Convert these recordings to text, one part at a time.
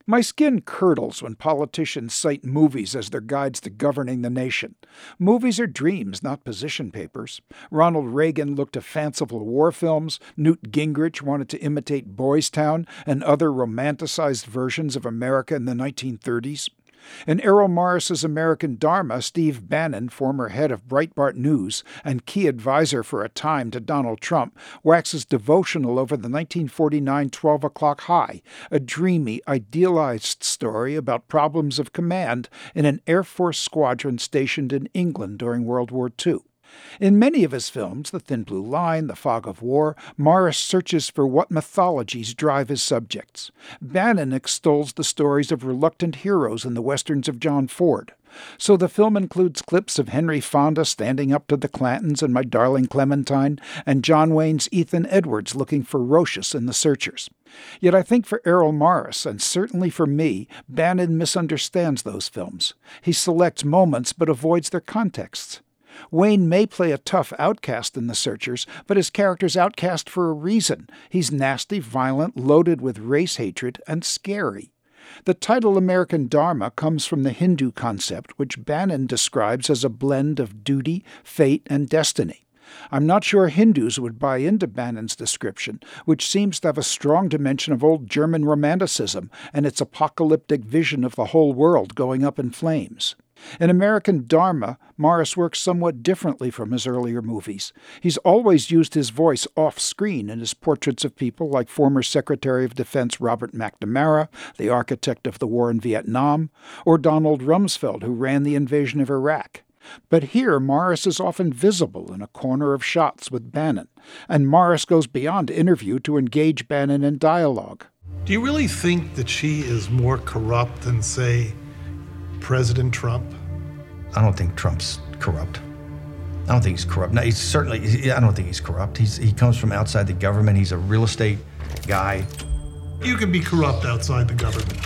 My skin curdles when politicians cite movies as their guides to governing the nation. Movies are dreams, not position papers. Ronald Reagan looked to fanciful war films. Newt Gingrich wanted to imitate Boys Town and other romanticized versions of America in the 1930s. In Errol Morris's American Dharma, Steve Bannon, former head of Breitbart News and key advisor for a time to Donald Trump, waxes devotional over the 1949 12 O'Clock High, a dreamy, idealized story about problems of command in an Air Force squadron stationed in England during World War II. In many of his films, The Thin Blue Line, The Fog of War, Morris searches for what mythologies drive his subjects. Bannon extols the stories of reluctant heroes in the westerns of John Ford. So the film includes clips of Henry Fonda standing up to the Clantons in My Darling Clementine, and John Wayne's Ethan Edwards looking ferocious in The Searchers. Yet I think for Errol Morris, and certainly for me, Bannon misunderstands those films. He selects moments but avoids their contexts. Wayne may play a tough outcast in The Searchers, but his character's outcast for a reason. He's nasty, violent, loaded with race hatred, and scary. The title American Dharma comes from the Hindu concept, which Bannon describes as a blend of duty, fate, and destiny. I'm not sure Hindus would buy into Bannon's description, which seems to have a strong dimension of old German Romanticism and its apocalyptic vision of the whole world going up in flames. In American Dharma, Morris works somewhat differently from his earlier movies. He's always used his voice off-screen in his portraits of people like former Secretary of Defense Robert McNamara, the architect of the war in Vietnam, or Donald Rumsfeld, who ran the invasion of Iraq. But here, Morris is often visible in a corner of shots with Bannon, and Morris goes beyond interview to engage Bannon in dialogue. Do you really think that she is more corrupt than, say, President Trump? I don't think Trump's corrupt. I don't think he's corrupt. No, I don't think he's corrupt. He comes from outside the government. He's a real estate guy. You can be corrupt outside the government.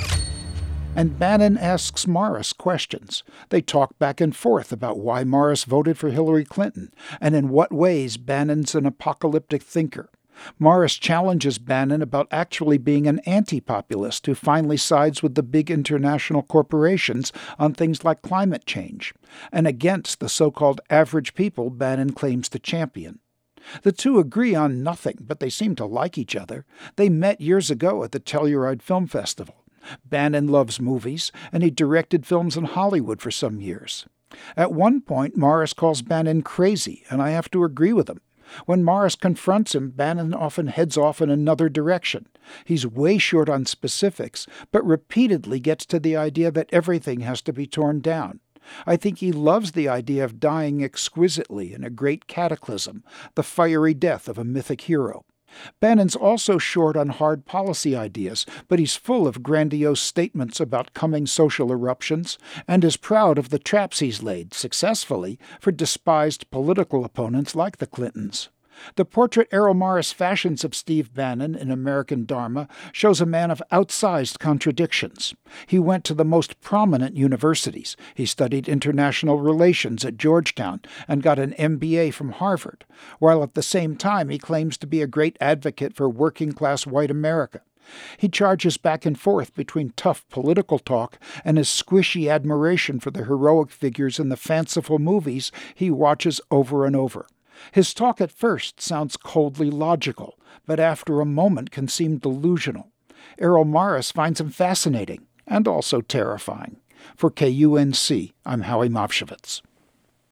And Bannon asks Morris questions. They talk back and forth about why Morris voted for Hillary Clinton, and in what ways Bannon's an apocalyptic thinker. Morris challenges Bannon about actually being an anti-populist who finally sides with the big international corporations on things like climate change, and against the so-called average people Bannon claims to champion. The two agree on nothing, but they seem to like each other. They met years ago at the Telluride Film Festival. Bannon loves movies, and he directed films in Hollywood for some years. At one point, Morris calls Bannon crazy, and I have to agree with him. When Morris confronts him, Bannon often heads off in another direction. He's way short on specifics, but repeatedly gets to the idea that everything has to be torn down. I think he loves the idea of dying exquisitely in a great cataclysm, the fiery death of a mythic hero. Bannon's also short on hard policy ideas, but he's full of grandiose statements about coming social eruptions, and is proud of the traps he's laid, successfully, for despised political opponents like the Clintons. The portrait Errol Morris fashions of Steve Bannon in American Dharma shows a man of outsized contradictions. He went to the most prominent universities. He studied international relations at Georgetown and got an MBA from Harvard, while at the same time he claims to be a great advocate for working-class white America. He charges back and forth between tough political talk and his squishy admiration for the heroic figures in the fanciful movies he watches over and over. His talk at first sounds coldly logical, but after a moment can seem delusional. Errol Morris finds him fascinating and also terrifying. For KUNC, I'm Howie Mopshevitz.